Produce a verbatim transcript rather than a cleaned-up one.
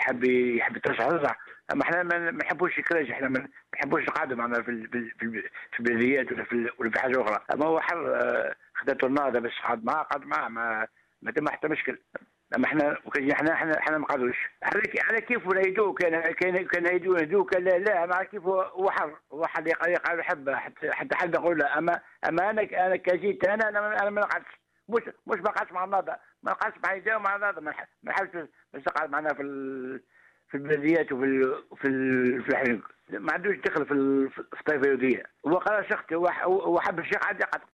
يحب يحب يترشح يترشح. اما احنا ما نحبوش الكراج، احنا ما نحبوش نقعدوا معنا في ال- في ال- في ال- في البلديات ولا في ال- ولا في حاجه اخرى. اما هو حر، آه، خدته النهضه باش قعد معاه قعد معاه، ما ما تم حتى مشكل. اما احنا وكان احنا احنا احنا ما نقعدوش على كي- على كيف ولا يدو، كان كان كان يدو يدو كان لا لا مع كيف هو هو حر، هو حد يقال يحب حتى حتى حد يقول لا. اما اما انا انا كجيت انا انا ما- انا ما نقعدش، مش مش ما قعدش مع النهضه، ما قعدش مع يدو مع النهضه، ما نح- ما نحبش باش تقعد معنا في ال- في البلديات وفي ال في ال في الحريق. ما عندوش دخل في ال- في الطائفه اليهوديه. هو قال شخصي، هو هو حب الشيخ عاد يقعد.